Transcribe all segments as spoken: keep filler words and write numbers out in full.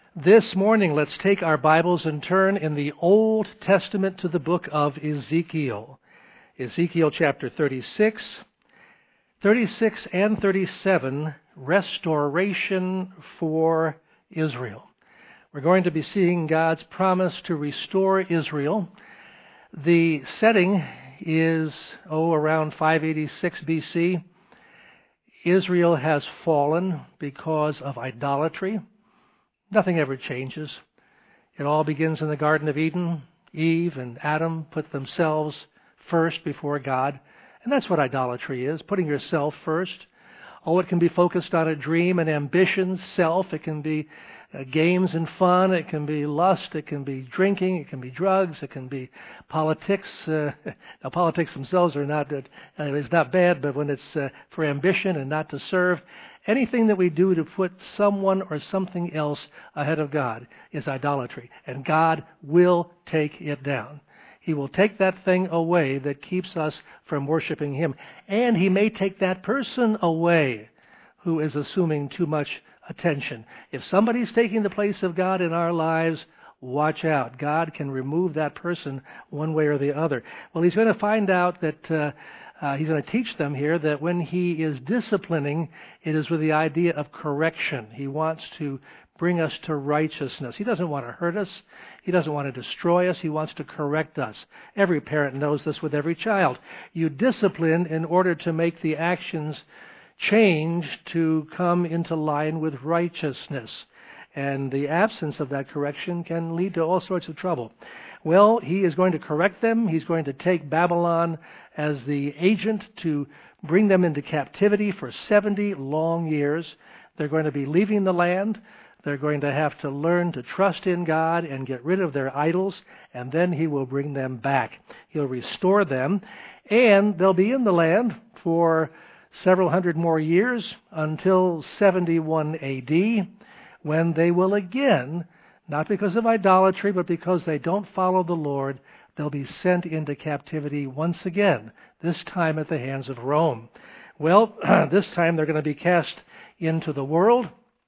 This morning, let's take our Bibles and turn in the Old Testament to the book of Ezekiel. Ezekiel chapter thirty-six, thirty-six and thirty-seven, restoration for Israel. We're going to be seeing God's promise to restore Israel. The setting is, oh, around five eighty-six B C. Israel has fallen because of idolatry. Nothing ever changes. It all begins in the Garden of Eden. Eve and Adam put themselves first before God. And that's what idolatry is, putting yourself first. Oh, it can be focused on a dream and ambition, self. It can be uh, games and fun. It can be lust. It can be drinking. It can be drugs. It can be politics. Uh, now, politics themselves are not, uh, it's not bad, but when it's uh, for ambition and not to serve, anything that we do to put someone or something else ahead of God is idolatry, and God will take it down. He will take that thing away that keeps us from worshiping Him, and He may take that person away who is assuming too much attention. If somebody's taking the place of God in our lives, watch out. God can remove that person one way or the other. Well, He's going to find out that uh, Uh, he's going to teach them here that when he is disciplining, it is with the idea of correction. He wants to bring us to righteousness. He doesn't want to hurt us. He doesn't want to destroy us. He wants to correct us. Every parent knows this with every child. You discipline in order to make the actions change to come into line with righteousness. And the absence of that correction can lead to all sorts of trouble. Well, he is going to correct them. He's going to take Babylon as the agent to bring them into captivity for seventy long years. They're going to be leaving the land. They're going to have to learn to trust in God and get rid of their idols, and then He will bring them back. He'll restore them, and they'll be in the land for several hundred more years until seventy-one A D, when they will again, not because of idolatry, but because they don't follow the Lord, they'll be sent into captivity once again, this time at the hands of Rome. Well, this time they're going to be cast into the world,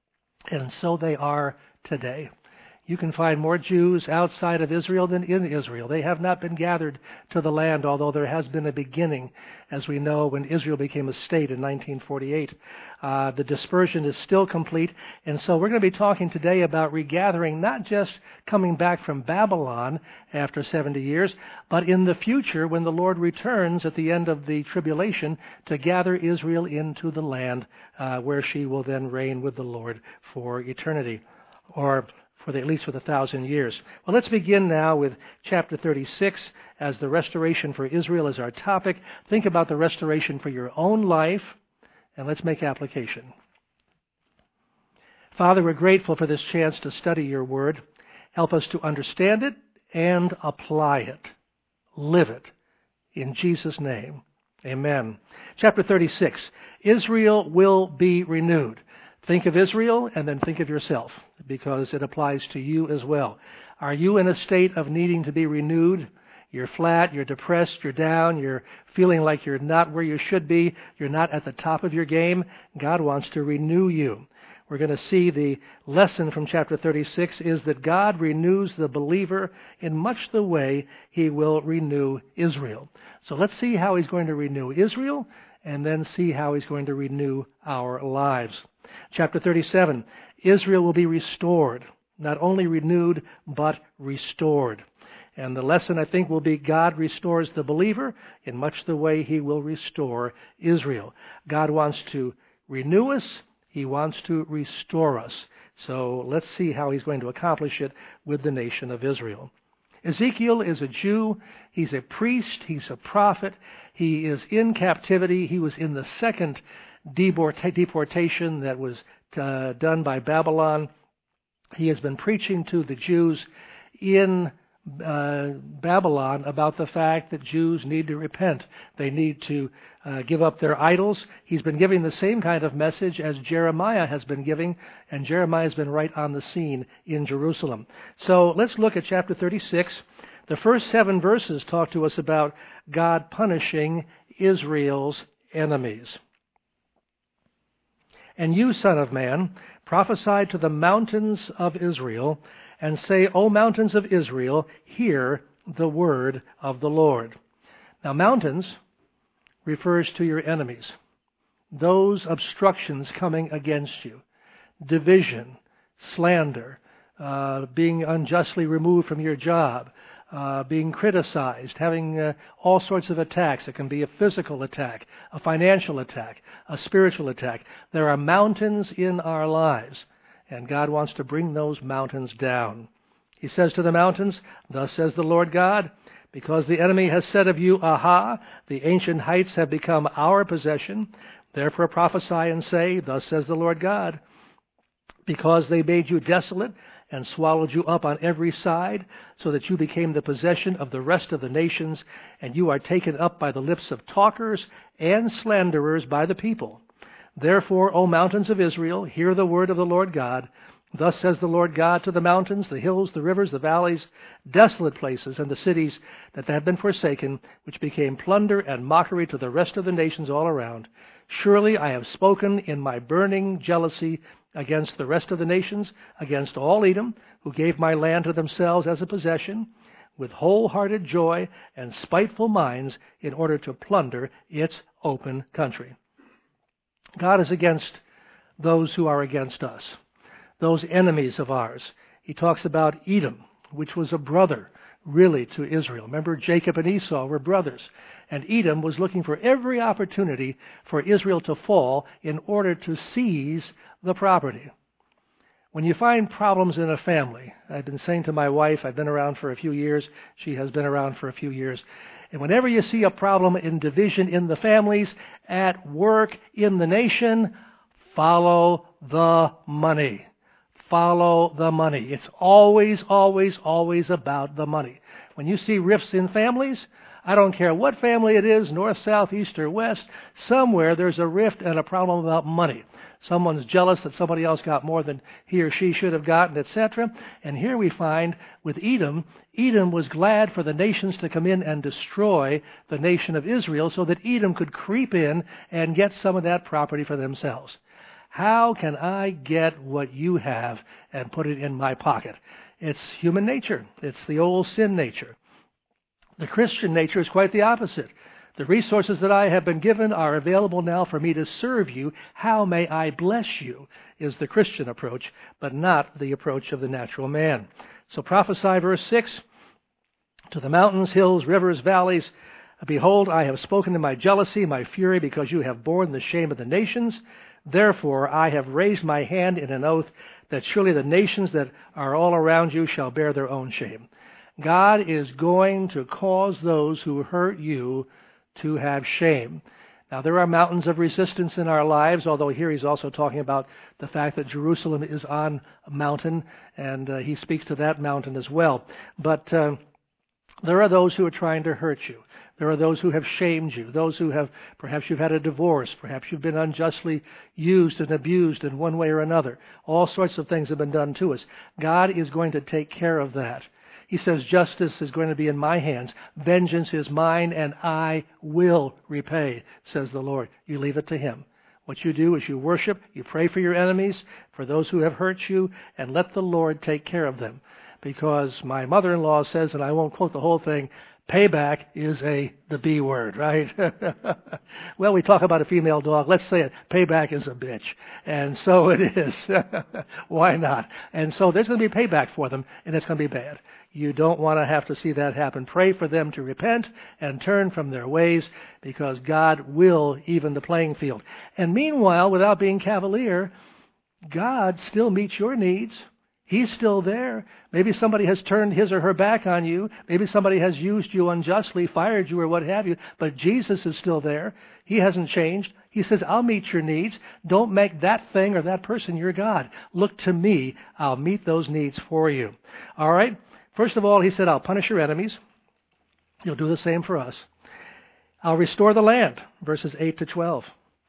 and so they are today. You can find more Jews outside of Israel than in Israel. They have not been gathered to the land, although there has been a beginning, as we know, when Israel became a state in nineteen forty-eight. Uh, the dispersion is still complete, and so we're going to be talking today about regathering, not just coming back from Babylon after seventy years, but in the future when the Lord returns at the end of the tribulation to gather Israel into the land uh, where she will then reign with the Lord for eternity, or for the, at least for the thousand years. Well, let's begin now with chapter thirty-six as the restoration for Israel is our topic. Think about the restoration for your own life, and let's make application. Father, we're grateful for this chance to study your word. Help us to understand it and apply it. Live it. In Jesus' name, amen. Chapter thirty-six, Israel will be renewed. Think of Israel and then think of yourself, because it applies to you as well. Are you in a state of needing to be renewed? You're flat, you're depressed, you're down, you're feeling like you're not where you should be, you're not at the top of your game. God wants to renew you. We're going to see the lesson from chapter thirty-six is that God renews the believer in much the way He will renew Israel. So let's see how He's going to renew Israel, and then see how He's going to renew our lives. Chapter thirty-seven, Israel will be restored, not only renewed, but restored. And the lesson, I think, will be God restores the believer in much the way He will restore Israel. God wants to renew us. He wants to restore us. So let's see how He's going to accomplish it with the nation of Israel. Ezekiel is a Jew. He's a priest. He's a prophet. He is in captivity. He was in the second deportation that was uh, done by Babylon. He has been preaching to the Jews in uh, Babylon about the fact that Jews need to repent. They need to uh, give up their idols. He's been giving the same kind of message as Jeremiah has been giving, and Jeremiah has been right on the scene in Jerusalem. So let's look at chapter thirty-six. The first seven verses talk to us about God punishing Israel's enemies. And you, son of man, Prophesy to the mountains of Israel, and say, O mountains of Israel, hear the word of the Lord. Now, mountains refers to your enemies, those obstructions coming against you, division, slander, uh, being unjustly removed from your job, uh, being criticized, having uh, all sorts of attacks. It can be a physical attack, a financial attack, a spiritual attack. There are mountains in our lives, and God wants to bring those mountains down. He says to the mountains, thus says the Lord God, because the enemy has said of you, Aha, the ancient heights have become our possession. Therefore prophesy and say, thus says the Lord God, because they made you desolate and swallowed you up on every side, so that you became the possession of the rest of the nations, and you are taken up by the lips of talkers and slanderers by the people. Therefore, O mountains of Israel, hear the word of the Lord God. Thus says the Lord God to the mountains, the hills, the rivers, the valleys, desolate places, and the cities that have been forsaken, which became plunder and mockery to the rest of the nations all around. Surely I have spoken in my burning jealousy against the rest of the nations, against all Edom, who gave my land to themselves as a possession, with wholehearted joy and spiteful minds, in order to plunder its open country. God is against those who are against us, those enemies of ours. He talks about Edom, which was a brother, really, to Israel. Remember, Jacob and Esau were brothers, and Edom was looking for every opportunity for Israel to fall in order to seize the property. When you find problems in a family, I've been saying to my wife, I've been around for a few years, she has been around for a few years, and whenever you see a problem in division in the families, at work, in the nation, follow the money. Follow the money. It's always, always, always about the money. When you see rifts in families, I don't care what family it is, north, south, east, or west, somewhere there's a rift and a problem about money. Someone's jealous that somebody else got more than he or she should have gotten, et cetera. And here we find with Edom, Edom was glad for the nations to come in and destroy the nation of Israel so that Edom could creep in and get some of that property for themselves. How can I get what you have and put it in my pocket? It's human nature. It's the old sin nature. The Christian nature is quite the opposite. The resources that I have been given are available now for me to serve you. How may I bless you is the Christian approach, but not the approach of the natural man. So prophesy, verse six, to the mountains, hills, rivers, valleys, behold, I have spoken in my jealousy, my fury, because you have borne the shame of the nations. Therefore I have raised my hand in an oath that surely the nations that are all around you shall bear their own shame. God is going to cause those who hurt you to have shame. Now, there are mountains of resistance in our lives, although here he's also talking about the fact that Jerusalem is on a mountain, and uh, he speaks to that mountain as well. But uh, there are those who are trying to hurt you. There are those who have shamed you, those who have, perhaps you've had a divorce, perhaps you've been unjustly used and abused in one way or another. All sorts of things have been done to us. God is going to take care of that. He says, justice is going to be in my hands. Vengeance is mine, and I will repay, says the Lord. You leave it to him. What you do is you worship, you pray for your enemies, for those who have hurt you, and let the Lord take care of them. Because my mother-in-law says, and I won't quote the whole thing, payback is a the B word, right? Well, we talk about a female dog. Let's say it. Payback is a bitch. And so it is. Why not? And so there's going to be payback for them, and it's going to be bad. You don't want to have to see that happen. Pray for them to repent and turn from their ways, because God will even the playing field. And meanwhile, without being cavalier, God still meets your needs. He's still there. Maybe somebody has turned his or her back on you. Maybe somebody has used you unjustly, fired you, or what have you. But Jesus is still there. He hasn't changed. He says, I'll meet your needs. Don't make that thing or that person your God. Look to me. I'll meet those needs for you. All right? First of all, he said, I'll punish your enemies. You'll do the same for us. I'll restore the land, verses eight to twelve.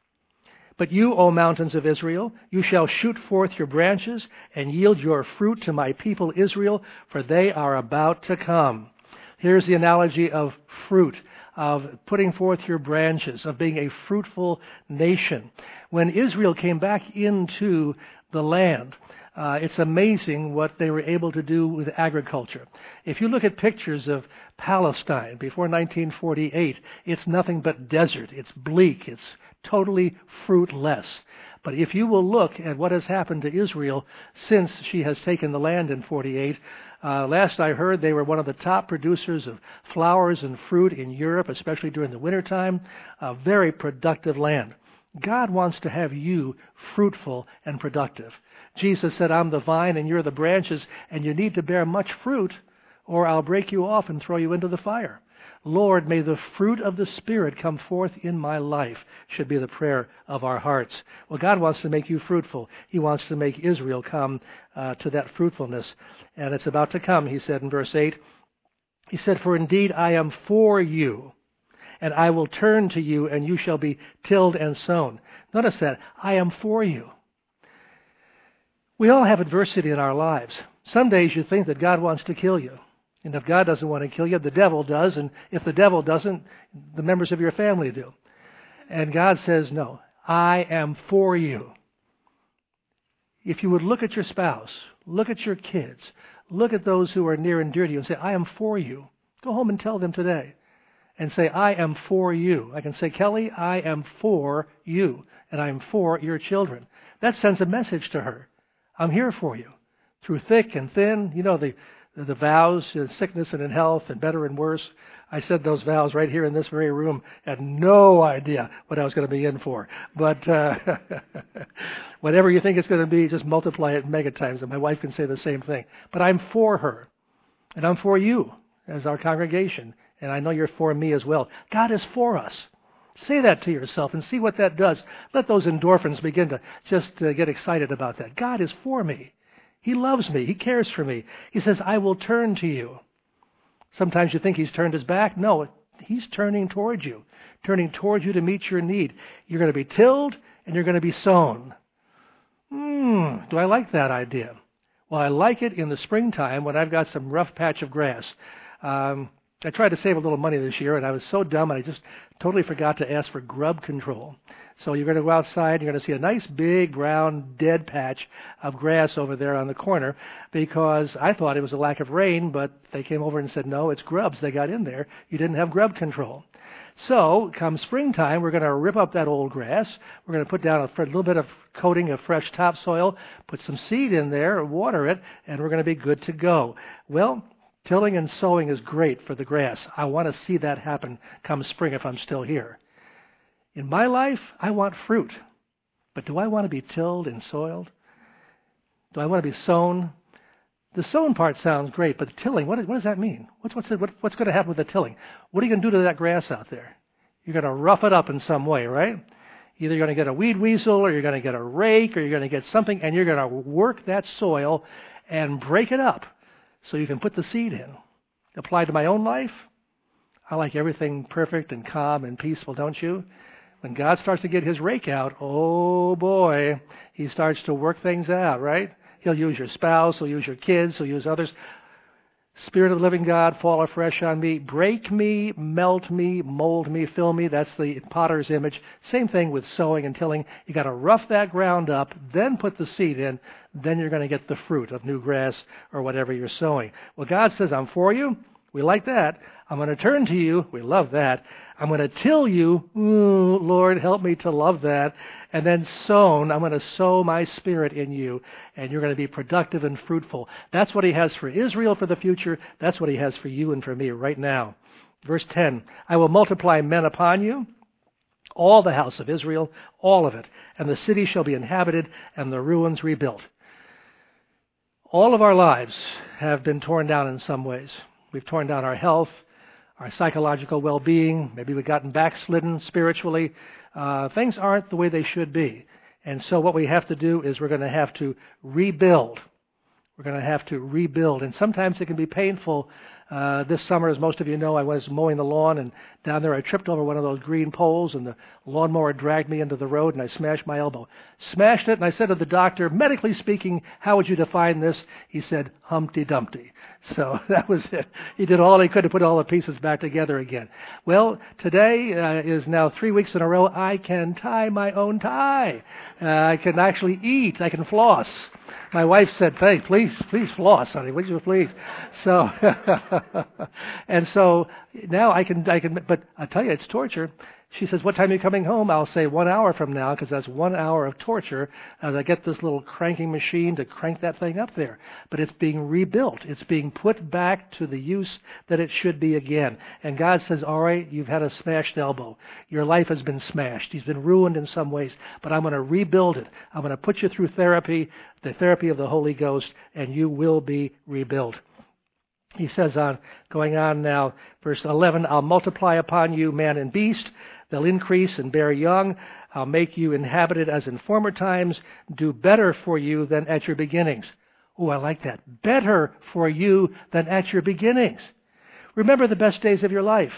But you, O mountains of Israel, you shall shoot forth your branches and yield your fruit to my people Israel, for they are about to come. Here's the analogy of fruit, of putting forth your branches, of being a fruitful nation. When Israel came back into the land. Uh, it's amazing what they were able to do with agriculture. If you look at pictures of Palestine before nineteen forty-eight, it's nothing but desert. It's bleak. It's totally fruitless. But if you will look at what has happened to Israel since she has taken the land in forty-eight, uh, last I heard they were one of the top producers of flowers and fruit in Europe, especially during the wintertime. A very productive land. God wants to have you fruitful and productive. Jesus said, I'm the vine and you're the branches, and you need to bear much fruit, or I'll break you off and throw you into the fire. Lord, may the fruit of the Spirit come forth in my life, should be the prayer of our hearts. Well, God wants to make you fruitful. He wants to make Israel come uh, to that fruitfulness. And it's about to come, he said in verse eight. He said, for indeed I am for you, and I will turn to you, and you shall be tilled and sown. Notice that. I am for you. We all have adversity in our lives. Some days you think that God wants to kill you. And if God doesn't want to kill you, the devil does. And if the devil doesn't, the members of your family do. And God says, no, I am for you. If you would look at your spouse, look at your kids, look at those who are near and dear to you and say, I am for you. Go home and tell them today. And say, I am for you. I can say, Kelly, I am for you. And I am for your children. That sends a message to her. I'm here for you. Through thick and thin, you know, the the vows, in sickness and in health, and better and worse. I said those vows right here in this very room. Had no idea what I was going to be in for. But uh, whatever you think it's going to be, just multiply it mega times. And my wife can say the same thing. But I'm for her. And I'm for you as our congregation. And I know you're for me as well. God is for us. Say that to yourself and see what that does. Let those endorphins begin to just uh, get excited about that. God is for me. He loves me. He cares for me. He says, I will turn to you. Sometimes you think he's turned his back. No, he's turning towards you, turning towards you to meet your need. You're going to be tilled and you're going to be sown. Hmm, do I like that idea? Well, I like it in the springtime when I've got some rough patch of grass. Um, I tried to save a little money this year, and I was so dumb, I just totally forgot to ask for grub control. So you're going to go outside, you're going to see a nice big brown dead patch of grass over there on the corner, because I thought it was a lack of rain, but they came over and said, no, it's grubs. They got in there. You didn't have grub control. So come springtime, we're going to rip up that old grass. We're going to put down a little bit of coating of fresh topsoil, put some seed in there, water it, and we're going to be good to go. Well, tilling and sowing is great for the grass. I want to see that happen come spring if I'm still here. In my life, I want fruit. But do I want to be tilled and soiled? Do I want to be sown? The sown part sounds great, but the tilling, what, is, what does that mean? What's, what's, what, what's going to happen with the tilling? What are you going to do to that grass out there? You're going to rough it up in some way, right? Either you're going to get a weed weasel, or you're going to get a rake, or you're going to get something, and you're going to work that soil and break it up so you can put the seed in. Apply to my own life, I like everything perfect and calm and peaceful, don't you? When God starts to get his rake out, oh boy, he starts to work things out, right? He'll use your spouse, he'll use your kids, he'll use others. Spirit of the living God, fall afresh on me. Break me, melt me, mold me, fill me. That's the potter's image. Same thing with sowing and tilling. You got to rough that ground up, then put the seed in. Then you're going to get the fruit of new grass or whatever you're sowing. Well, God says, I'm for you. We like that. I'm going to turn to you. We love that. I'm going to till you. Ooh, Lord, help me to love that. And then sown, I'm going to sow my spirit in you, and you're going to be productive and fruitful. That's what he has for Israel for the future. That's what he has for you and for me right now. Verse ten, I will multiply men upon you, all the house of Israel, all of it, and the city shall be inhabited and the ruins rebuilt. All of our lives have been torn down in some ways. We've torn down our health, our psychological well-being. Maybe we've gotten backslidden spiritually. Uh, things aren't the way they should be. And so what we have to do is we're going to have to rebuild. We're going to have to rebuild. And sometimes it can be painful Uh, this summer, as most of you know, I was mowing the lawn, and down there I tripped over one of those green poles, and the lawnmower dragged me into the road, and I smashed my elbow. Smashed it, and I said to the doctor, medically speaking, how would you define this? He said, Humpty Dumpty. So that was it. He did all he could to put all the pieces back together again. Well, today uh, is now three weeks in a row. I can tie my own tie. Uh, I can actually eat. I can floss. My wife said, hey, please, please floss, honey. Would you please? So, and so now I can, I can, but I tell you, it's torture. She says, what time are you coming home? I'll say one hour from now, because that's one hour of torture as I get this little cranking machine to crank that thing up there. But it's being rebuilt. It's being put back to the use that it should be again. And God says, all right, you've had a smashed elbow. Your life has been smashed. He's been ruined in some ways. But I'm going to rebuild it. I'm going to put you through therapy, the therapy of the Holy Ghost, and you will be rebuilt. He says on, going on now, verse eleven, I'll multiply upon you man and beast. They'll increase and bear young. I'll make you inhabited as in former times, do better for you than at your beginnings. Oh, I like that. Better for you than at your beginnings. Remember the best days of your life.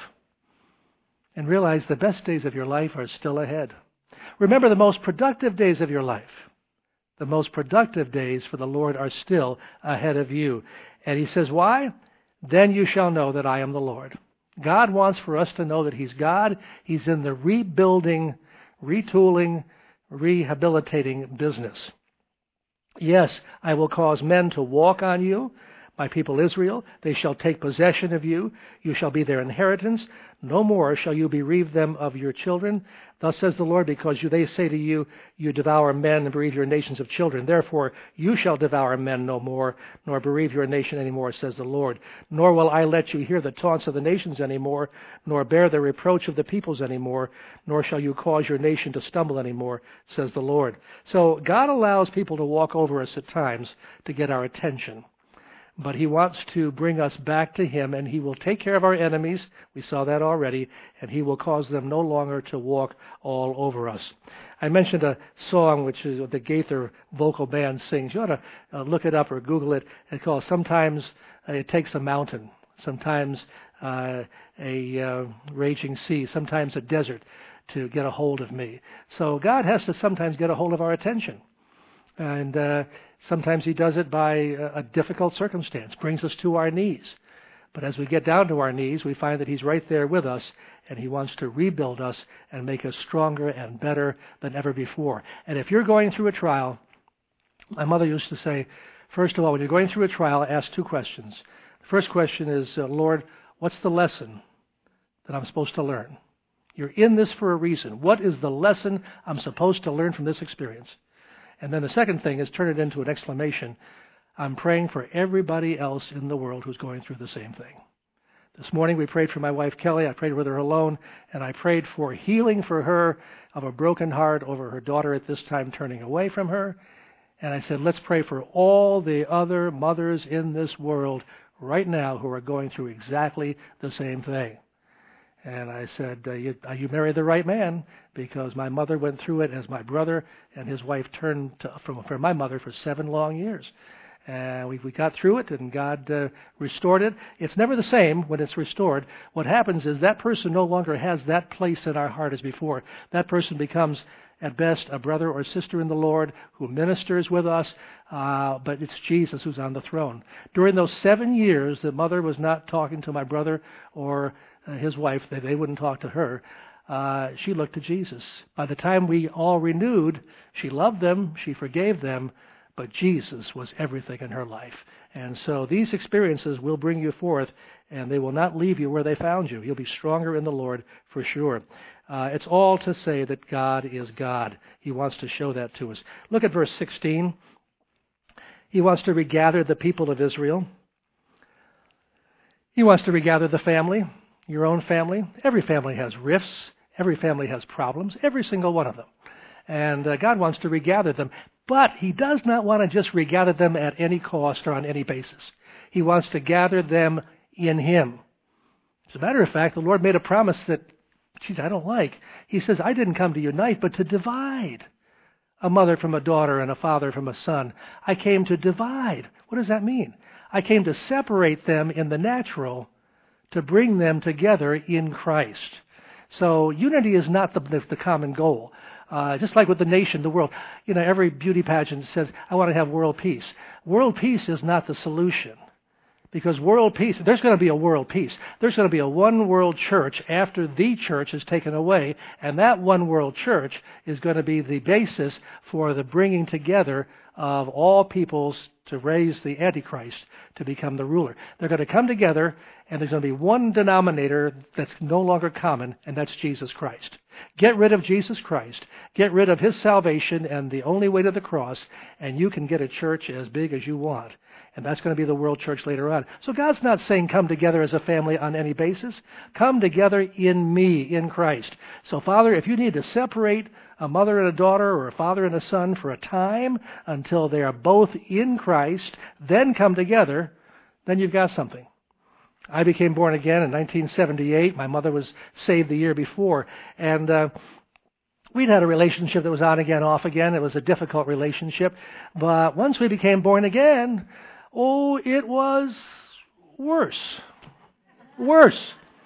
And realize the best days of your life are still ahead. Remember the most productive days of your life. The most productive days for the Lord are still ahead of you. And he says, why? Then you shall know that I am the Lord. God wants for us to know that He's God. He's in the rebuilding, retooling, rehabilitating business. Yes, I will cause men to walk on you, my people Israel. They shall take possession of you. You shall be their inheritance. No more shall you bereave them of your children. Thus says the Lord, because you, they say to you, you devour men and bereave your nations of children. Therefore you shall devour men no more, nor bereave your nation any more, says the Lord. Nor will I let you hear the taunts of the nations any more, nor bear the reproach of the peoples any more, nor shall you cause your nation to stumble any more, says the Lord. So God allows people to walk over us at times to get our attention. But He wants to bring us back to Him, and He will take care of our enemies. We saw that already, and He will cause them no longer to walk all over us. I mentioned a song which is what the Gaither vocal band sings. You ought to uh, look it up or Google it. It's called Sometimes uh, It Takes a Mountain, sometimes uh, a uh, raging sea, sometimes a desert to get a hold of me. So God has to sometimes get a hold of our attention. And uh, sometimes He does it by a, a difficult circumstance, brings us to our knees. But as we get down to our knees, we find that He's right there with us, and He wants to rebuild us and make us stronger and better than ever before. And if you're going through a trial, my mother used to say, first of all, when you're going through a trial, ask two questions. The first question is, uh, Lord, what's the lesson that I'm supposed to learn? You're in this for a reason. What is the lesson I'm supposed to learn from this experience? And then the second thing is turn it into an exclamation. I'm praying for everybody else in the world who's going through the same thing. This morning we prayed for my wife Kelly. I prayed with her alone, and I prayed for healing for her of a broken heart over her daughter at this time turning away from her. And I said, let's pray for all the other mothers in this world right now who are going through exactly the same thing. And I said, uh, you, uh, you married the right man, because my mother went through it as my brother and his wife turned to, from, from my mother for seven long years. And we, we got through it, and God uh, restored it. It's never the same when it's restored. What happens is that person no longer has that place in our heart as before. That person becomes, at best, a brother or sister in the Lord who ministers with us, uh, but it's Jesus who's on the throne. During those seven years, the mother was not talking to my brother or uh, his wife. They, they wouldn't talk to her. Uh, she looked to Jesus. By the time we all renewed, she loved them, she forgave them, but Jesus was everything in her life. And so these experiences will bring you forth, and they will not leave you where they found you. You'll be stronger in the Lord for sure. Uh, it's all to say that God is God. He wants to show that to us. Look at verse sixteen. He wants to regather the people of Israel. He wants to regather the family, your own family. Every family has rifts. Every family has problems. Every single one of them. And uh, God wants to regather them. But He does not want to just regather them at any cost or on any basis. He wants to gather them in Him. As a matter of fact, the Lord made a promise that, geez, I don't like. He says, I didn't come to unite, but to divide. a mother from a daughter and a father from a son. I came to divide. What does that mean? I came to separate them in the natural to bring them together in Christ. So unity is not the, the, the common goal. Uh, just like with the nation, the world. You know, every beauty pageant says, I want to have world peace. World peace is not the solution. Because world peace, there's going to be a world peace. There's going to be a one world church after the church is taken away. And that one world church is going to be the basis for the bringing together of all peoples to raise the Antichrist to become the ruler. They're going to come together, and there's going to be one denominator that's no longer common, and that's Jesus Christ. Get rid of Jesus Christ. Get rid of his salvation and the only way to the cross, and you can get a church as big as you want. And that's going to be the world church later on. So God's not saying come together as a family on any basis. Come together in me, in Christ. So Father, if you need to separate a mother and a daughter or a father and a son for a time until they are both in Christ, then come together, then you've got something. I became born again in nineteen seventy-eight. My mother was saved the year before. And uh, we'd had a relationship that was on again, off again. It was a difficult relationship. But once we became born again, oh, it was worse. Worse.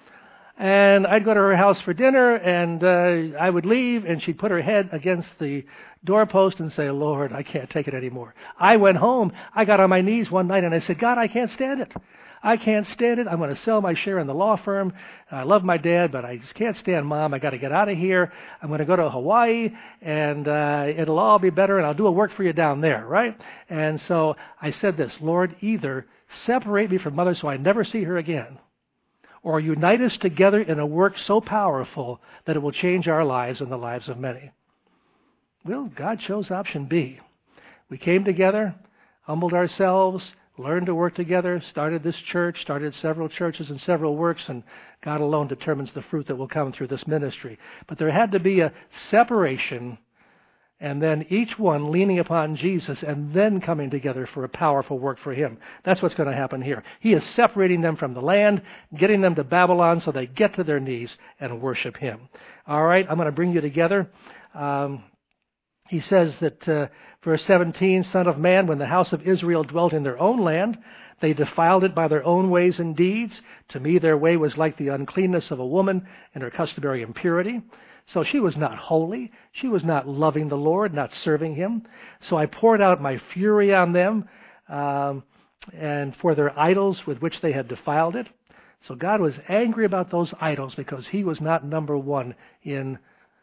And I'd go to her house for dinner, and uh, I would leave, and she'd put her head against the doorpost and say, Lord, I can't take it anymore. I went home. I got on my knees one night, and I said, God, I can't stand it. I can't stand it. I'm going to sell my share in the law firm. I love my dad, but I just can't stand Mom. I got to get out of here. I'm going to go to Hawaii, and uh, it'll all be better, and I'll do a work for you down there, right? And so I said this, Lord, either separate me from Mother so I never see her again, or unite us together in a work so powerful that it will change our lives and the lives of many. Well, God chose option B. We came together, humbled ourselves, learned to work together, started this church, started several churches and several works, and God alone determines the fruit that will come through this ministry. But there had to be a separation, and then each one leaning upon Jesus and then coming together for a powerful work for him. That's what's going to happen here. He is separating them from the land, getting them to Babylon so they get to their knees and worship him. All right, I'm going to bring you together. Um, he says that, uh, verse seventeen, Son of man, when the house of Israel dwelt in their own land, they defiled it by their own ways and deeds. To me their way was like the uncleanness of a woman and her customary impurity. So she was not holy. She was not loving the Lord, not serving him. So I poured out my fury on them um, and for their idols with which they had defiled it. So God was angry about those idols because he was not number one in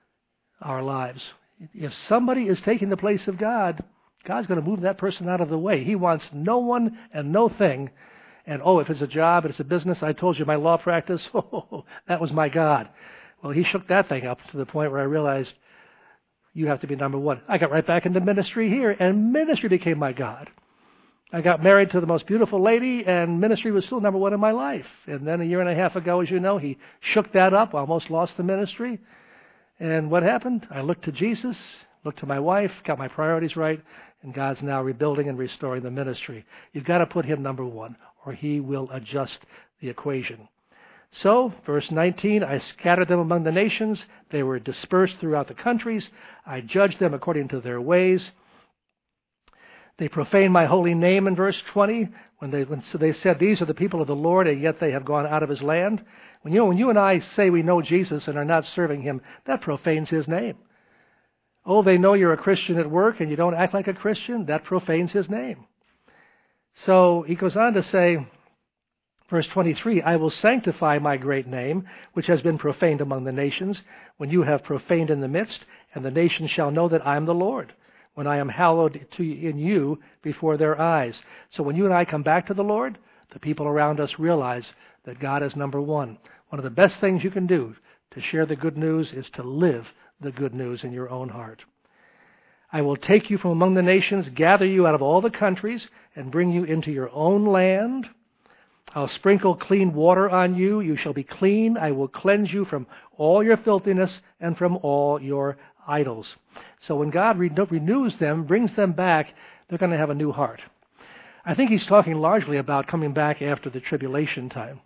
our lives. If somebody is taking the place of God, God's going to move that person out of the way. He wants no one and no thing. And, oh, if it's a job, if it's a business, I told you my law practice, oh, that was my God. Well, he shook that thing up to the point where I realized you have to be number one. I got right back into ministry here, and ministry became my God. I got married to the most beautiful lady, and ministry was still number one in my life. And then a year and a half ago, as you know, he shook that up, almost lost the ministry. And what happened? I looked to Jesus, looked to my wife, got my priorities right, and God's now rebuilding and restoring the ministry. You've got to put him number one, or he will adjust the equation. So, verse nineteen, I scattered them among the nations. They were dispersed throughout the countries. I judged them according to their ways. They profaned my holy name in verse twenty. When they, when, so they said, these are the people of the Lord, and yet they have gone out of his land. When you, when you and I say we know Jesus and are not serving him, that profanes his name. Oh, they know you're a Christian at work and you don't act like a Christian. That profanes his name. So he goes on to say, verse twenty-three, I will sanctify my great name, which has been profaned among the nations, when you have profaned in the midst, and the nations shall know that I am the Lord, when I am hallowed to in you before their eyes. So when you and I come back to the Lord, the people around us realize that God is number one. One of the best things you can do to share the good news is to live the good news in your own heart. I will take you from among the nations, gather you out of all the countries, and bring you into your own land. I'll sprinkle clean water on you. You shall be clean. I will cleanse you from all your filthiness and from all your idols. So when God re- renews them, brings them back, they're going to have a new heart. I think he's talking largely about coming back after the tribulation time.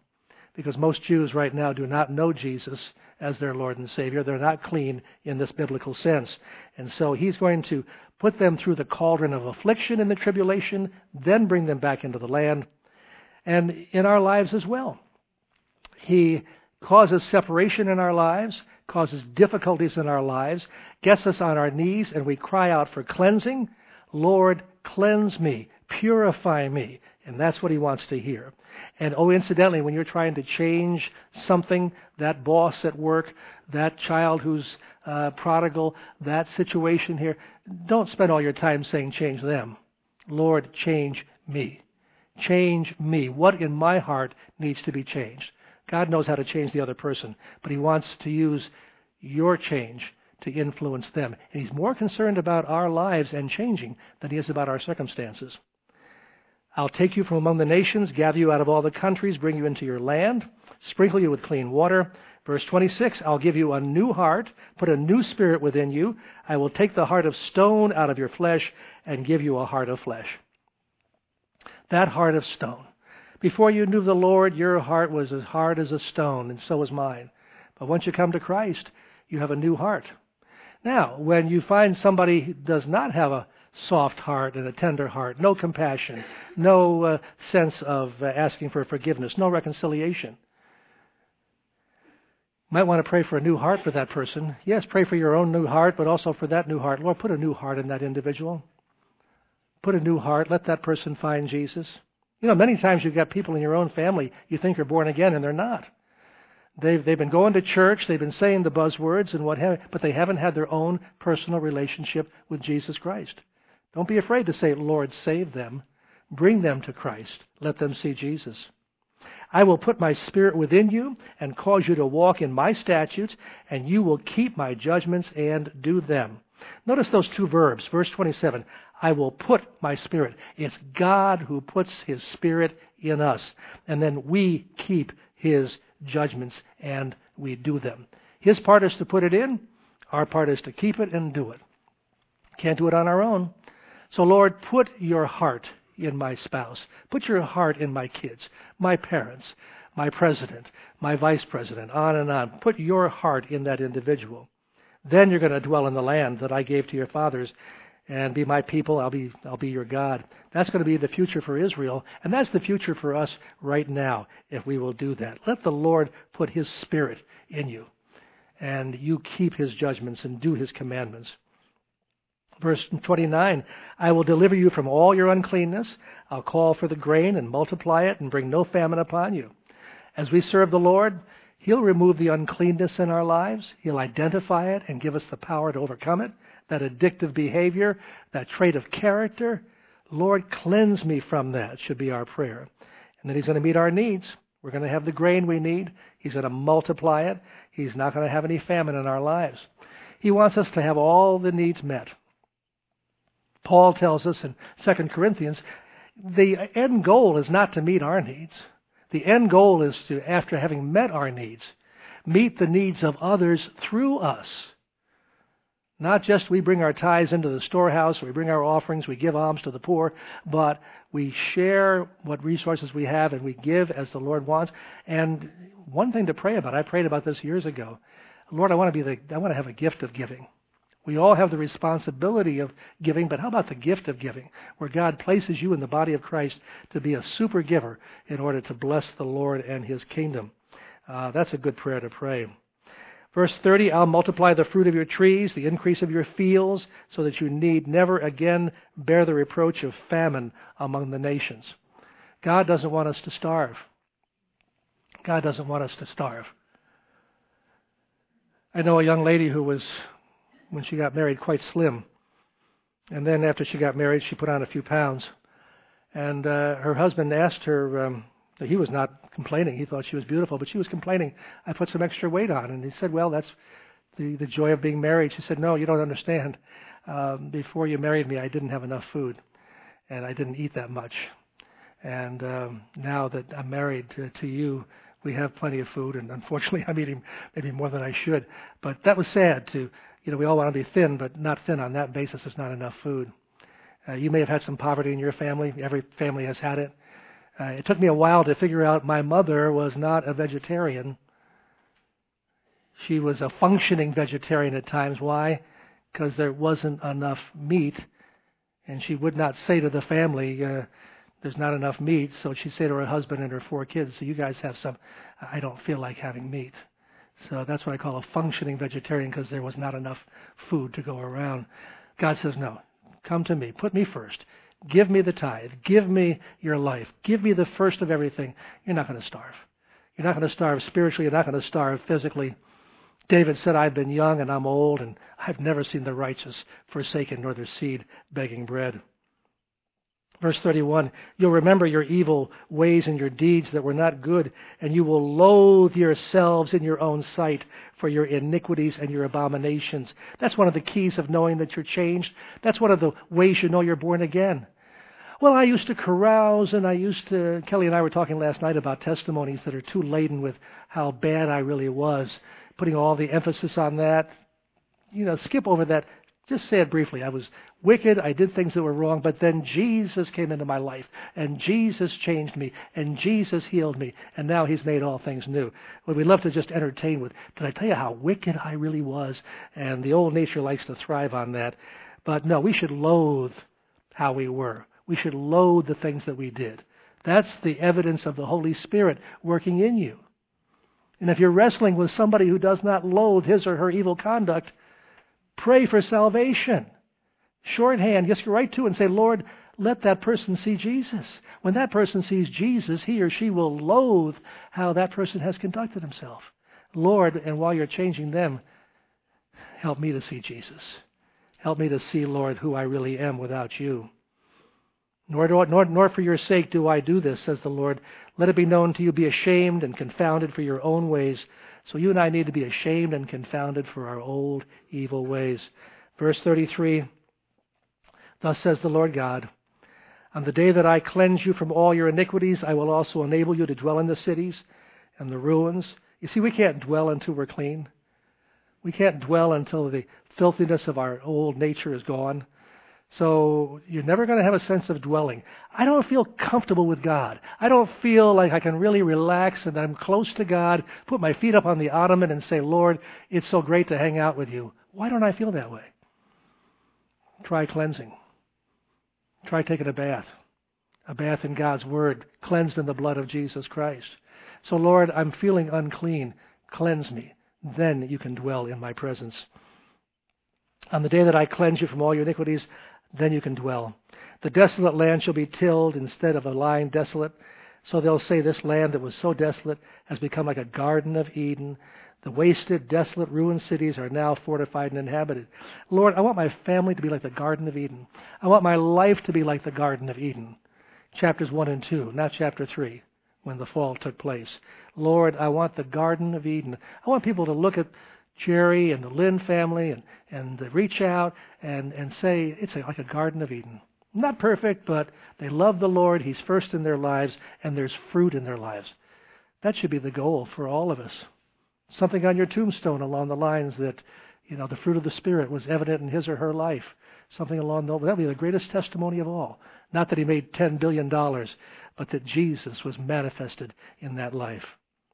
because most Jews right now do not know Jesus as their Lord and Savior. They're not clean in this biblical sense. And so he's going to put them through the cauldron of affliction and the tribulation, then bring them back into the land, and in our lives as well. He causes separation in our lives, causes difficulties in our lives, gets us on our knees, and we cry out for cleansing. Lord, cleanse me, purify me. And that's what he wants to hear. And oh, incidentally, when you're trying to change something, that boss at work, that child who's uh, prodigal, that situation here, don't spend all your time saying change them. Lord, change me. Change me. What in my heart needs to be changed? God knows how to change the other person, but he wants to use your change to influence them. And he's more concerned about our lives and changing than he is about our circumstances. I'll take you from among the nations, gather you out of all the countries, bring you into your land, sprinkle you with clean water. Verse twenty-six, I'll give you a new heart, put a new spirit within you. I will take the heart of stone out of your flesh and give you a heart of flesh. That heart of stone. Before you knew the Lord, your heart was as hard as a stone, and so was mine. But once you come to Christ, you have a new heart. Now, when you find somebody who does not have a soft heart and a tender heart, no compassion, no uh, sense of uh, asking for forgiveness, no reconciliation, you might want to pray for a new heart for that person. Yes, pray for your own new heart, but also for that new heart. Lord, put a new heart in that individual. Put a new heart. Let that person find Jesus. You know, many times you've got people in your own family you think are born again, and they're not. They've, they've been going to church, they've been saying the buzzwords and what have you, but they haven't had their own personal relationship with Jesus Christ. Don't be afraid to say, Lord, save them. Bring them to Christ. Let them see Jesus. I will put my spirit within you and cause you to walk in my statutes, and you will keep my judgments and do them. Notice those two verbs. Verse twenty-seven, I will put my spirit. It's God who puts his spirit in us. And then we keep his judgments and we do them. His part is to put it in. Our part is to keep it and do it. Can't do it on our own. So Lord, put your heart in my spouse. Put your heart in my kids, my parents, my president, my vice president, on and on. Put your heart in that individual. Then you're going to dwell in the land that I gave to your fathers and be my people. I'll be, I'll be your God. That's going to be the future for Israel, and that's the future for us right now if we will do that. Let the Lord put his spirit in you, and you keep his judgments and do his commandments. Verse twenty-nine, I will deliver you from all your uncleanness. I'll call for the grain and multiply it and bring no famine upon you. As we serve the Lord, he'll remove the uncleanness in our lives. He'll identify it and give us the power to overcome it. That addictive behavior, that trait of character. Lord, cleanse me from that, should be our prayer. And then he's going to meet our needs. We're going to have the grain we need. He's going to multiply it. He's not going to have any famine in our lives. He wants us to have all the needs met. Paul tells us in Second Corinthians, the end goal is not to meet our needs. The end goal is to, after having met our needs, meet the needs of others through us. Not just we bring our tithes into the storehouse, we bring our offerings, we give alms to the poor, but we share what resources we have and we give as the Lord wants. And one thing to pray about, I prayed about this years ago. Lord, I want to be the, I want to have a gift of giving. We all have the responsibility of giving, but how about the gift of giving, where God places you in the body of Christ to be a super giver in order to bless the Lord and his kingdom? Uh, that's a good prayer to pray. Verse thirty, I'll multiply the fruit of your trees, the increase of your fields, so that you need never again bear the reproach of famine among the nations. God doesn't want us to starve. God doesn't want us to starve. I know a young lady who was, when she got married, quite slim. And then after she got married, she put on a few pounds. And uh, her husband asked her, um, he was not complaining. He thought she was beautiful, but she was complaining, I put some extra weight on. And he said, well, that's the, the joy of being married. She said, no, you don't understand. Um, before you married me, I didn't have enough food, and I didn't eat that much. And um, now that I'm married to, to you, we have plenty of food, and unfortunately I'm eating maybe more than I should. But that was sad to, you know, we all want to be thin, but not thin on that basis. There's not enough food. Uh, you may have had some poverty in your family. Every family has had it. Uh, it took me a while to figure out my mother was not a vegetarian. She was a functioning vegetarian at times. Why? Because there wasn't enough meat, and she would not say to the family, uh, there's not enough meat, so she'd say to her husband and her four kids, so you guys have some, I don't feel like having meat. So that's what I call a functioning vegetarian, because there was not enough food to go around. God says, no, come to me, put me first. Give me the tithe. Give me your life. Give me the first of everything. You're not going to starve. You're not going to starve spiritually. You're not going to starve physically. David said, I've been young and I'm old, and I've never seen the righteous forsaken, nor their seed begging bread. Verse thirty-one, you'll remember your evil ways and your deeds that were not good, and you will loathe yourselves in your own sight for your iniquities and your abominations. That's one of the keys of knowing that you're changed. That's one of the ways you know you're born again. Well, I used to carouse, and I used to, Kelly and I were talking last night about testimonies that are too laden with how bad I really was, putting all the emphasis on that. You know, skip over that. Just say it briefly. I was wicked. I did things that were wrong, but then Jesus came into my life, and Jesus changed me, and Jesus healed me, and now he's made all things new. Well, we love to just entertain with, did I tell you how wicked I really was? And the old nature likes to thrive on that. But no, we should loathe how we were. We should loathe the things that we did. That's the evidence of the Holy Spirit working in you. And if you're wrestling with somebody who does not loathe his or her evil conduct, pray for salvation. Shorthand, just go right to it and say, Lord, let that person see Jesus. When that person sees Jesus, he or she will loathe how that person has conducted himself. Lord, and while you're changing them, help me to see Jesus. Help me to see, Lord, who I really am without you. Nor, do I, nor, nor for your sake do I do this, says the Lord. Let it be known to you, be ashamed and confounded for your own ways. So you and I need to be ashamed and confounded for our old evil ways. Verse thirty-three, thus says the Lord God, on the day that I cleanse you from all your iniquities, I will also enable you to dwell in the cities and the ruins. You see, we can't dwell until we're clean. We can't dwell until the filthiness of our old nature is gone. So you're never going to have a sense of dwelling. I don't feel comfortable with God. I don't feel like I can really relax and I'm close to God, put my feet up on the ottoman and say, Lord, it's so great to hang out with you. Why don't I feel that way? Try cleansing. Try taking a bath. A bath in God's Word, cleansed in the blood of Jesus Christ. So, Lord, I'm feeling unclean. Cleanse me. Then you can dwell in my presence. On the day that I cleanse you from all your iniquities, then you can dwell. The desolate land shall be tilled instead of a lying desolate. So they'll say this land that was so desolate has become like a garden of Eden. The wasted, desolate, ruined cities are now fortified and inhabited. Lord, I want my family to be like the Garden of Eden. I want my life to be like the Garden of Eden. Chapters one and two, not chapter three, when the fall took place. Lord, I want the Garden of Eden. I want people to look at Jerry and the Lynn family and, and reach out and, and say, it's like a Garden of Eden. Not perfect, but they love the Lord. He's first in their lives, and there's fruit in their lives. That should be the goal for all of us. Something on your tombstone along the lines that, you know, the fruit of the Spirit was evident in his or her life. Something along those, that would be the greatest testimony of all. Not that he made ten billion dollars, but that Jesus was manifested in that life.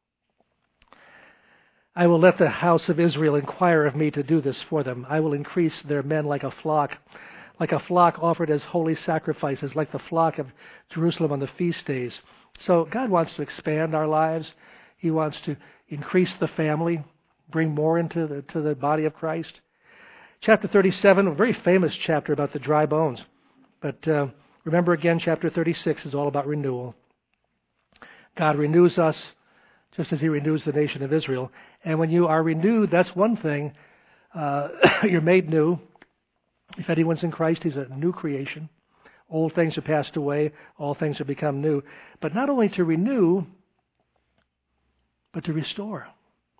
I will let the house of Israel inquire of me to do this for them. I will increase their men like a flock, like a flock offered as holy sacrifices, like the flock of Jerusalem on the feast days. So God wants to expand our lives. He wants to increase the family, bring more into the, to the body of Christ. Chapter thirty-seven, a very famous chapter about the dry bones. But uh, remember again, chapter thirty-six is all about renewal. God renews us just as he renews the nation of Israel. And when you are renewed, that's one thing. Uh, you're made new. If anyone's in Christ, he's a new creation. Old things are passed away. All things have become new. But not only to renew, but to restore.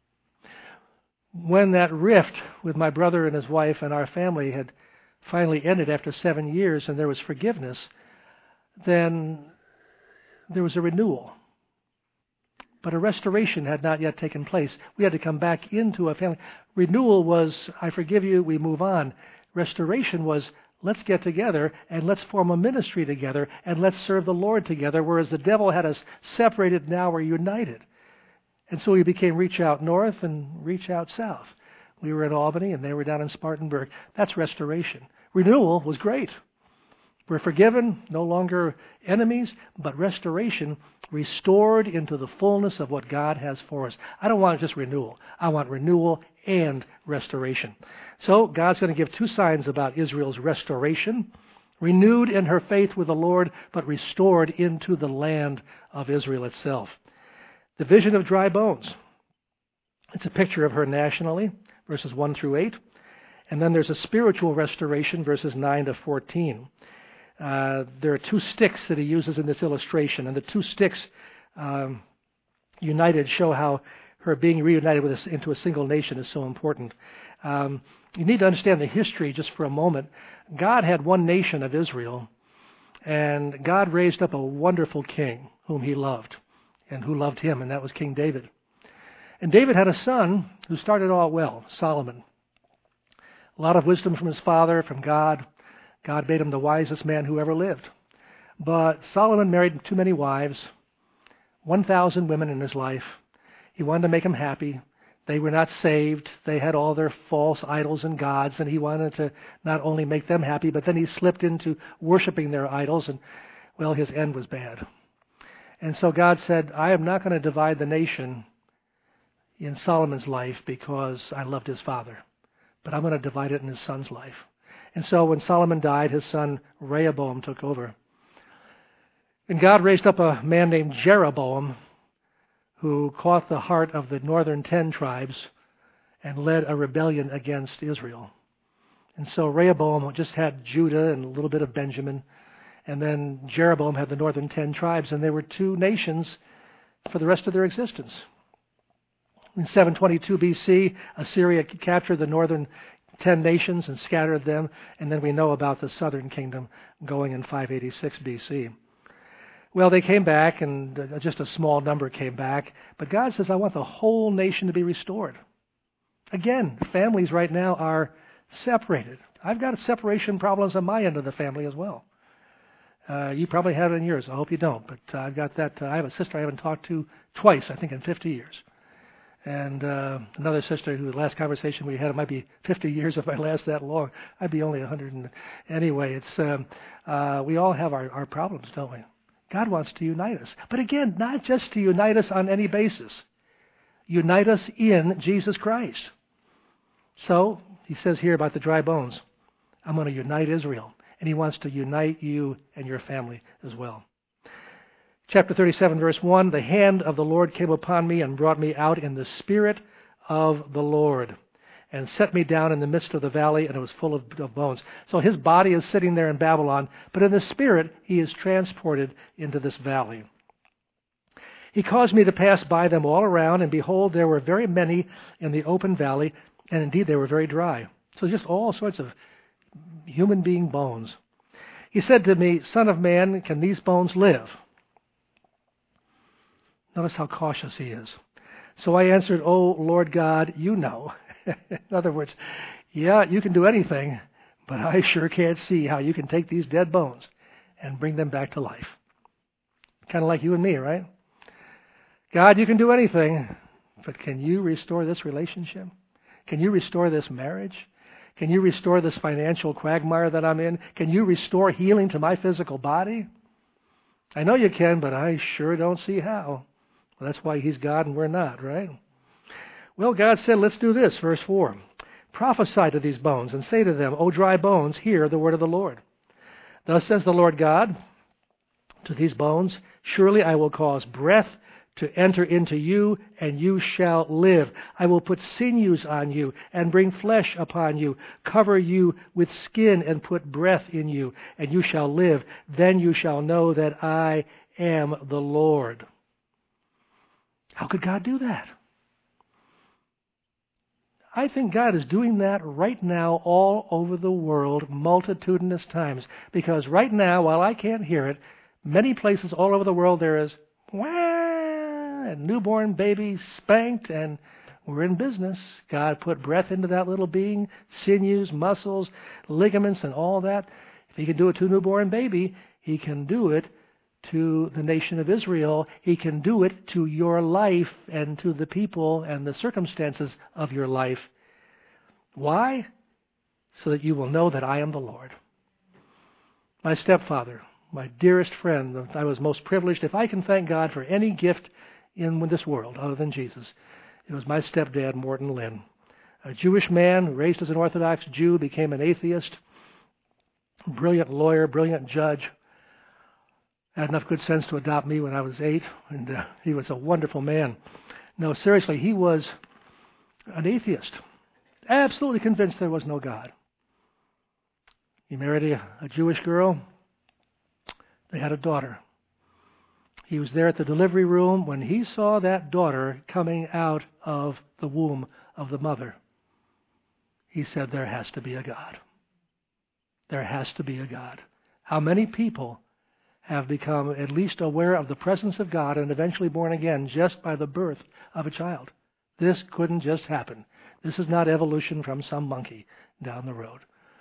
When that rift with my brother and his wife and our family had finally ended after seven years and there was forgiveness, then there was a renewal. But a restoration had not yet taken place. We had to come back into a family. Renewal was, I forgive you, we move on. Restoration was, Let's get together and let's form a ministry together and let's serve the Lord together, whereas the devil had us separated, now we're united. And so we became Reach Out North and Reach Out South. We were in Albany and they were down in Spartanburg. That's restoration. Renewal was great. We're forgiven, no longer enemies, but restoration, restored into the fullness of what God has for us. I don't want just renewal. I want renewal and restoration. So God's going to give two signs about Israel's restoration: renewed in her faith with the Lord, but restored into the land of Israel itself. The vision of dry bones. It's a picture of her nationally, verses one through eight. And then there's a spiritual restoration, verses nine to fourteen. Uh, there are two sticks that he uses in this illustration, and the two sticks um, united show how her being reunited with us into a single nation is so important. Um, you need to understand the history just for a moment. God had one nation of Israel, and God raised up a wonderful king whom he loved, and who loved him, and that was King David. And David had a son who started all well, Solomon. A lot of wisdom from his father, from God. God made him the wisest man who ever lived. But Solomon married too many wives, one thousand women in his life. He wanted to make them happy. They were not saved. They had all their false idols and gods, and he wanted to not only make them happy, but then he slipped into worshiping their idols, and, well, his end was bad. And so God said, I am not going to divide the nation in Solomon's life because I loved his father, but I'm going to divide it in his son's life. And so when Solomon died, his son Rehoboam took over. And God raised up a man named Jeroboam who caught the heart of the northern ten tribes and led a rebellion against Israel. And so Rehoboam just had Judah and a little bit of Benjamin, and then Jeroboam had the northern ten tribes, and they were two nations for the rest of their existence. In seven twenty-two B C, Assyria captured the northern ten nations and scattered them, and then we know about the southern kingdom going in five eighty-six B C. Well, they came back, and just a small number came back, but God says, I want the whole nation to be restored. Again, families right now are separated. I've got separation problems on my end of the family as well. Uh, you probably have it in yours. I hope you don't, but uh, I've got that. Uh, I have a sister I haven't talked to twice, I think, in fifty years. And uh, another sister who the last conversation we had, it might be fifty years if I last that long. I'd be only one hundred. And, anyway, it's um, uh, we all have our, our problems, don't we? God wants to unite us. But again, not just to unite us on any basis. Unite us in Jesus Christ. So, he says here about the dry bones, I'm going to unite Israel. And he wants to unite you and your family as well. Chapter thirty-seven, verse one, the hand of the Lord came upon me and brought me out in the spirit of the Lord and set me down in the midst of the valley, and it was full of, of bones. So his body is sitting there in Babylon, but in the spirit he is transported into this valley. He caused me to pass by them all around, and behold, there were very many in the open valley, and indeed they were very dry. So just all sorts of human being bones. He said to me, Son of man, can these bones live? Notice how cautious he is. So I answered, Oh, Lord God, you know. In other words, yeah, you can do anything, but I sure can't see how you can take these dead bones and bring them back to life. Kind of like you and me, right? God, you can do anything, but can you restore this relationship? Can you restore this marriage? Can you restore this financial quagmire that I'm in? Can you restore healing to my physical body? I know you can, but I sure don't see how. Well, that's why he's God and we're not, right? Well, God said, let's do this. Verse four. Prophesy to these bones and say to them, O dry bones, hear the word of the Lord. Thus says the Lord God to these bones, surely I will cause breath to enter into you, and you shall live. I will put sinews on you and bring flesh upon you, cover you with skin and put breath in you, and you shall live. Then you shall know that I am the Lord. How could God do that? I think God is doing that right now all over the world multitudinous times. Because right now, while I can't hear it, many places all over the world there is, wah, a newborn baby spanked and We're in business. God put breath into that little being, sinews, muscles, ligaments, and all that. If he can do it to a newborn baby, he can do it to the nation of Israel. He can do it to your life and to the people and the circumstances of your life. Why? So that you will know that I am the Lord. My stepfather, my dearest friend, I was most privileged. If I can thank God for any gift in this world other than Jesus, it was my stepdad, Morton Lynn. A Jewish man, raised as an Orthodox Jew, became an atheist, brilliant lawyer, brilliant judge. Had enough good sense to adopt me when I was eight, and uh, he was a wonderful man. No, seriously, he was an atheist, absolutely convinced there was no God. He married a, a Jewish girl. They had a daughter. He was there at the delivery room when he saw that daughter coming out of the womb of the mother. He said, there has to be a God. There has to be a God. How many people have become at least aware of the presence of God and eventually born again just by the birth of a child? This couldn't just happen. This is not evolution from some monkey down the road.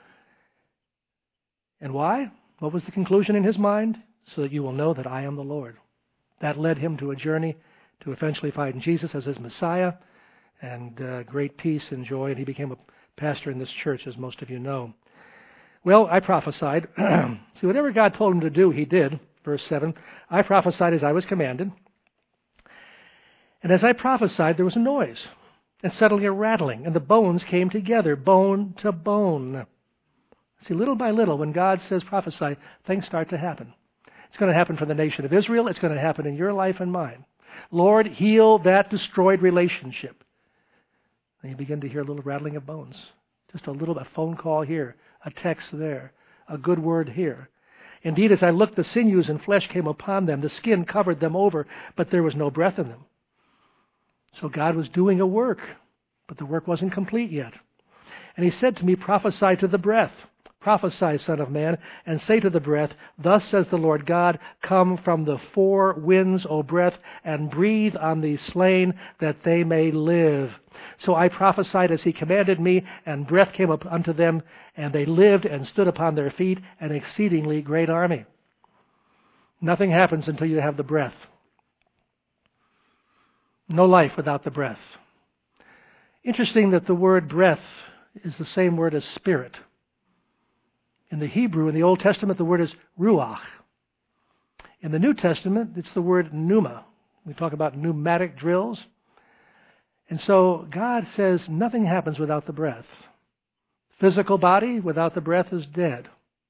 And why? What was the conclusion in his mind? So that you will know that I am the Lord. That led him to a journey to eventually find Jesus as his Messiah and uh, great peace and joy. And he became a pastor in this church, as most of you know. Well, I prophesied. See, whatever God told him to do, he did. Verse seven, I prophesied as I was commanded. And as I prophesied, there was a noise, and suddenly a rattling, and the bones came together, bone to bone. See, little by little, when God says prophesy, things start to happen. It's going to happen for the nation of Israel. It's going to happen in your life and mine. Lord, heal that destroyed relationship. And you begin to hear a little rattling of bones. Just a little, a phone call here, a text there, a good word here. Indeed, as I looked, the sinews and flesh came upon them. The skin covered them over, but there was no breath in them. So God was doing a work, but the work wasn't complete yet. And he said to me, prophesy to the breath. Prophesy, Son of Man, and say to the breath, thus says the Lord God, come from the four winds, O breath, and breathe on these slain, that they may live. So I prophesied as he commanded me, and breath came up unto them, and they lived and stood upon their feet, an exceedingly great army. Nothing happens until you have the breath. No life without the breath. Interesting that the word breath is the same word as spirit. In the Hebrew, in the Old Testament, the word is ruach. In the New Testament, it's the word pneuma. We talk about pneumatic drills. And so God says nothing happens without the breath. Physical body without the breath is dead.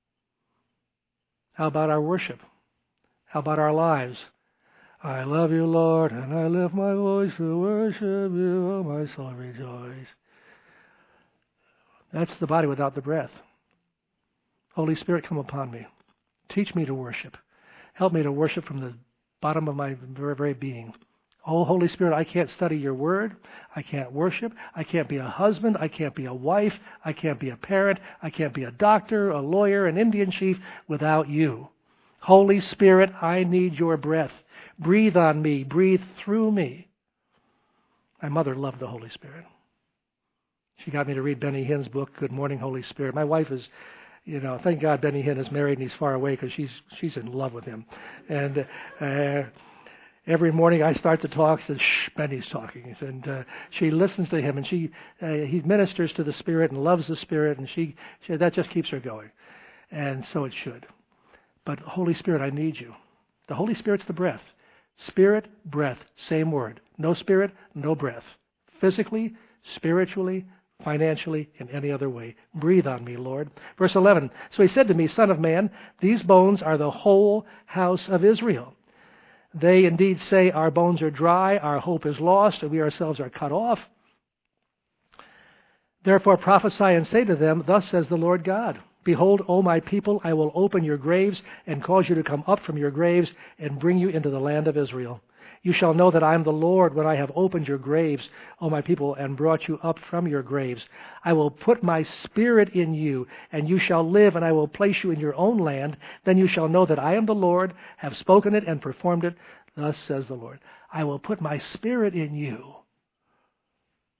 How about our worship? How about our lives? I love you, Lord, and I lift my voice to worship you, oh, my soul rejoice. That's the body without the breath. Holy Spirit, come upon me. Teach me to worship. Help me to worship from the bottom of my very, very being. Oh, Holy Spirit, I can't study your word. I can't worship. I can't be a husband. I can't be a wife. I can't be a parent. I can't be a doctor, a lawyer, an Indian chief without you. Holy Spirit, I need your breath. Breathe on me. Breathe through me. My mother loved the Holy Spirit. She got me to read Benny Hinn's book, Good Morning, Holy Spirit. My wife is, you know, thank God Benny Hinn is married and he's far away because she's she's in love with him. And uh, every morning I start to talk, says, shh, Benny's talking. And uh, she listens to him, and she uh, he ministers to the Spirit and loves the Spirit, and she, she that just keeps her going. And so it should. But Holy Spirit, I need you. The Holy Spirit's the breath. Spirit, breath, same word. No spirit, no breath. Physically, spiritually, financially, in any other way. Breathe on me, Lord. Verse eleven, so he said to me, Son of man, these bones are the whole house of Israel. They indeed say, our bones are dry, our hope is lost, and we ourselves are cut off. Therefore prophesy and say to them, thus says the Lord God, behold, O my people, I will open your graves and cause you to come up from your graves and bring you into the land of Israel. You shall know that I am the Lord when I have opened your graves, O my people, and brought you up from your graves. I will put my spirit in you, and you shall live, and I will place you in your own land. Then you shall know that I am the Lord, have spoken it and performed it. Thus says the Lord. I will put my spirit in you.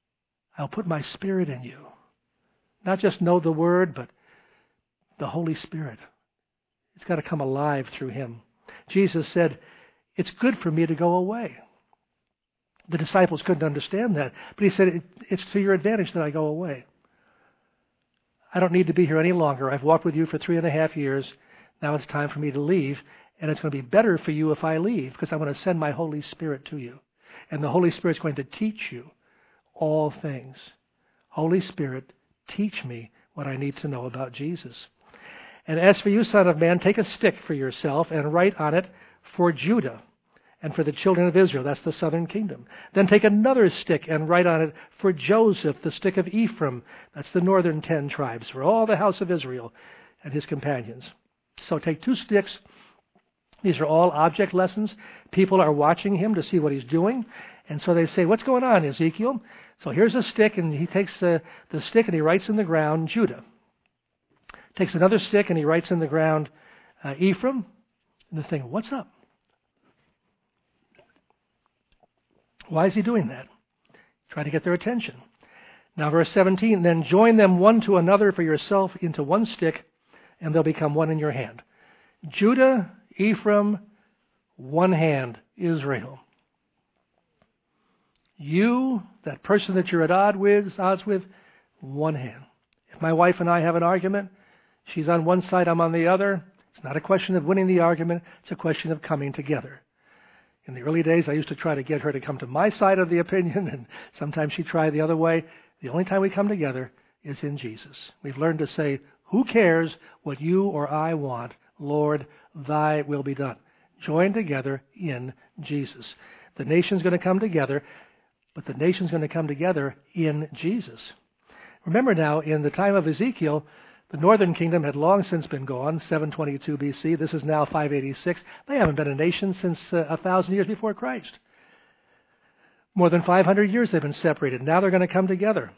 I'll put my Spirit in you. Not just know the Word, but the Holy Spirit. It's got to come alive through Him. Jesus said, it's good for me to go away. The disciples couldn't understand that, but He said, it's to your advantage that I go away. I don't need to be here any longer. I've walked with you for three and a half years. Now it's time for me to leave, and it's going to be better for you if I leave, because I'm going to send my Holy Spirit to you. And the Holy Spirit's going to teach you all things. Holy Spirit, teach me what I need to know about Jesus. And as for you, Son of Man, take a stick for yourself and write on it for Judah and for the children of Israel. That's the southern kingdom. Then take another stick and write on it for Joseph, the stick of Ephraim. That's the northern ten tribes, for all the house of Israel and his companions. So take two sticks. These are all object lessons. People are watching him to see what he's doing. And so they say, what's going on, Ezekiel? So here's a stick, and he takes the, the stick and he writes in the ground, Judah. Takes another stick and he writes in the ground, uh, Ephraim. And they're thinking, what's up? Why is he doing that? Trying to get their attention. Now verse seventeen, then join them one to another for yourself into one stick, and they'll become one in your hand. Judah, Ephraim, one hand, Israel. You, that person that you're at odds with, odds with, one hand. If my wife and I have an argument, she's on one side, I'm on the other. It's not a question of winning the argument. It's a question of coming together. In the early days, I used to try to get her to come to my side of the opinion, and sometimes she'd try the other way. The only time we come together is in Jesus. We've learned to say, who cares what you or I want? Lord, thy will be done. Join together in Jesus. The nation's going to come together, but the nation's going to come together in Jesus. Remember now, in the time of Ezekiel, the northern kingdom had long since been gone, seven twenty-two B C. This is now five eighty-six. They haven't been a nation since uh, a thousand years before Christ. More than five hundred years they've been separated. Now they're going to come together.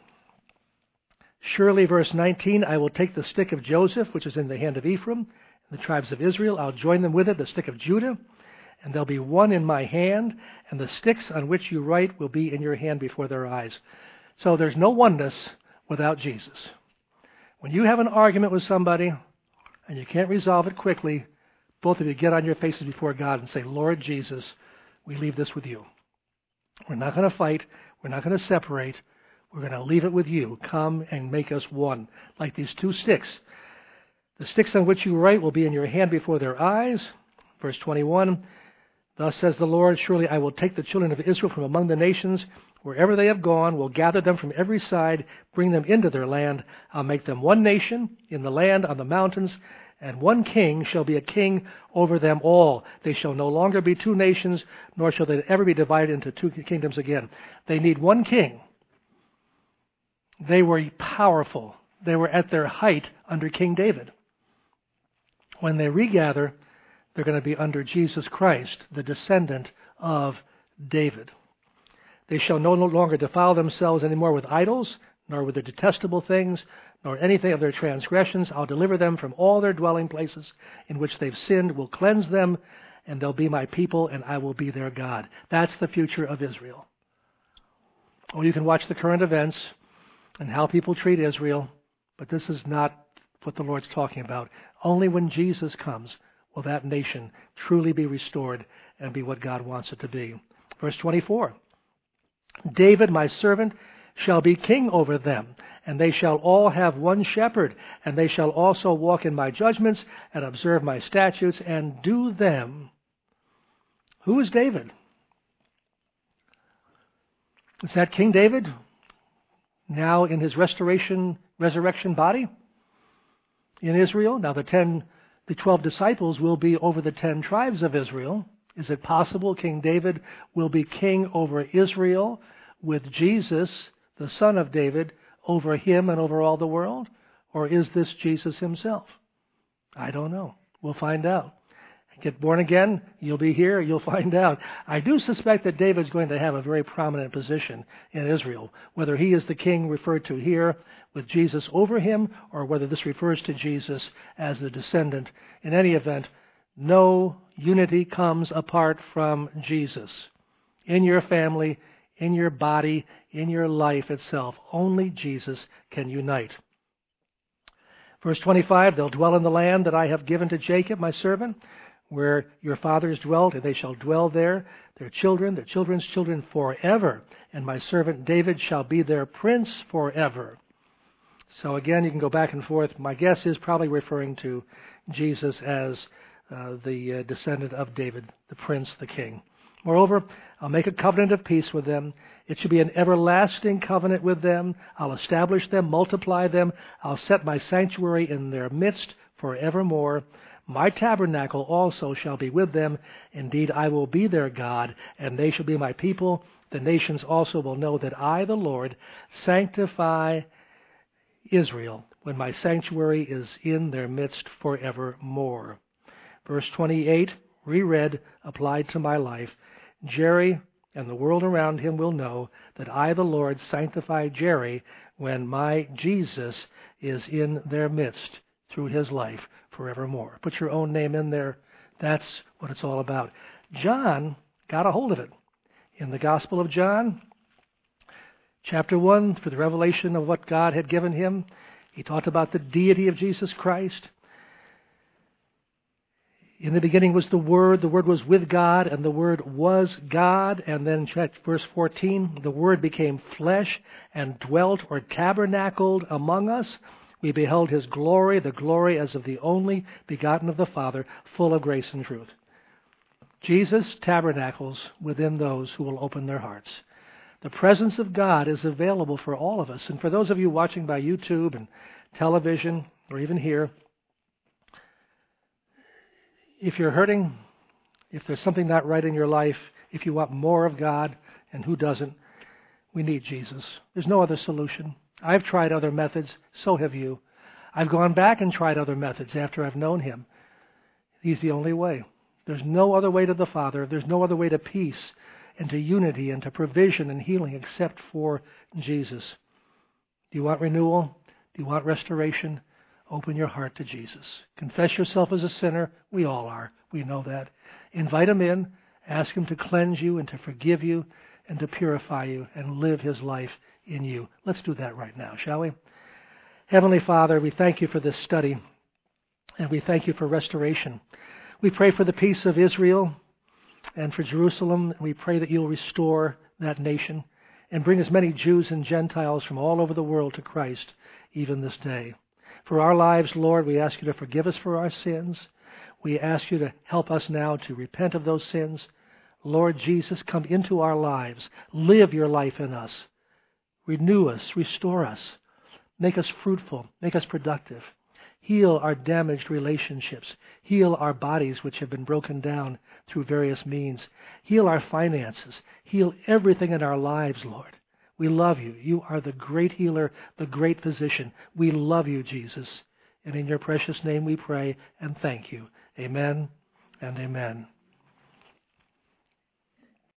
Surely, verse nineteen, I will take the stick of Joseph, which is in the hand of Ephraim, and the tribes of Israel. I'll join them with it, the stick of Judah, and there'll be one in my hand, and the sticks on which you write will be in your hand before their eyes. So there's no oneness without Jesus. When you have an argument with somebody and you can't resolve it quickly, both of you get on your faces before God and say, Lord Jesus, we leave this with you. We're not going to fight. We're not going to separate. We're going to leave it with you. Come and make us one, like these two sticks. The sticks on which you write will be in your hand before their eyes. Verse twenty-one, thus says the Lord, surely I will take the children of Israel from among the nations. Wherever they have gone, will gather them from every side, bring them into their land. I'll make them one nation in the land on the mountains, and one king shall be a king over them all. They shall no longer be two nations, nor shall they ever be divided into two kingdoms again. They need one king. They were powerful. They were at their height under King David. When they regather, they're going to be under Jesus Christ, the descendant of David. They shall no longer defile themselves anymore with idols, nor with their detestable things, nor anything of their transgressions. I'll deliver them from all their dwelling places in which they've sinned, will cleanse them, and they'll be my people, and I will be their God. That's the future of Israel. Or you can watch the current events and how people treat Israel, but this is not what the Lord's talking about. Only when Jesus comes will that nation truly be restored and be what God wants it to be. Verse twenty-four. David, my servant, shall be king over them, and they shall all have one shepherd, and they shall also walk in my judgments and observe my statutes and do them. Who is David? Is that King David now in his restoration, resurrection body in Israel? Now the ten, the twelve disciples will be over the ten tribes of Israel. Is it possible King David will be king over Israel with Jesus, the son of David, over him and over all the world? Or is this Jesus himself? I don't know. We'll find out. Get born again, you'll be here, you'll find out. I do suspect that David's going to have a very prominent position in Israel, whether he is the king referred to here with Jesus over him, or whether this refers to Jesus as the descendant. In any event, no unity comes apart from Jesus. In your family, in your body, in your life itself. Only Jesus can unite. Verse twenty-five, they'll dwell in the land that I have given to Jacob, my servant, where your fathers dwelt, and they shall dwell there, their children, their children's children forever. And my servant David shall be their prince forever. So again, you can go back and forth. My guess is probably referring to Jesus as uh, the uh, descendant of David, the prince, the king. Moreover, I'll make a covenant of peace with them. It shall be an everlasting covenant with them. I'll establish them, multiply them. I'll set my sanctuary in their midst forevermore. My tabernacle also shall be with them. Indeed, I will be their God, and they shall be my people. The nations also will know that I, the Lord, sanctify Israel, when my sanctuary is in their midst forevermore. Verse twenty-eight, reread, applied to my life. Jerry and the world around him will know that I, the Lord, sanctify Jerry when my Jesus is in their midst through his life forevermore. Put your own name in there. That's what it's all about. John got a hold of it. In the Gospel of John, chapter one, for the revelation of what God had given him, he talked about the deity of Jesus Christ. In the beginning was the Word, the Word was with God, and the Word was God. And then verse fourteen, the Word became flesh and dwelt or tabernacled among us. We beheld his glory, the glory as of the only begotten of the Father, full of grace and truth. Jesus tabernacles within those who will open their hearts. The presence of God is available for all of us. And for those of you watching by YouTube and television or even here, if you're hurting, if there's something not right in your life, if you want more of God, and who doesn't, we need Jesus. There's no other solution. I've tried other methods, so have you. I've gone back and tried other methods after I've known him. He's the only way. There's no other way to the Father. There's no other way to peace and to unity and to provision and healing except for Jesus. Do you want renewal? Do you want restoration? Open your heart to Jesus. Confess yourself as a sinner. We all are. We know that. Invite him in. Ask him to cleanse you and to forgive you and to purify you and live his life in you. Let's do that right now, shall we? Heavenly Father, we thank you for this study, and we thank you for restoration. We pray for the peace of Israel and for Jerusalem. We pray that you'll restore that nation and bring as many Jews and Gentiles from all over the world to Christ even this day. For our lives, Lord, we ask you to forgive us for our sins. We ask you to help us now to repent of those sins. Lord Jesus, come into our lives. Live your life in us. Renew us. Restore us. Make us fruitful. Make us productive. Heal our damaged relationships. Heal our bodies which have been broken down through various means. Heal our finances. Heal everything in our lives, Lord. We love you. You are the great healer, the great physician. We love you, Jesus. And in your precious name we pray and thank you. Amen and amen.